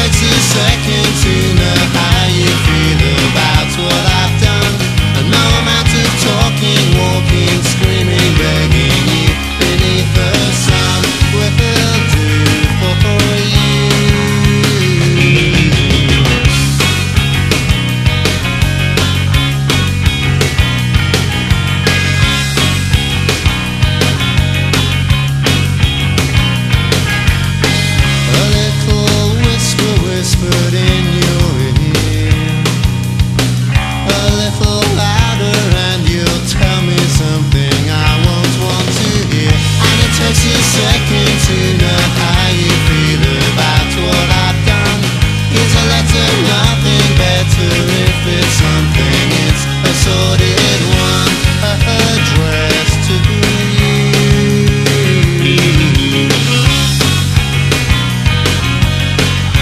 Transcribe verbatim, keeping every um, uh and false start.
takes a second to know how you feel about what I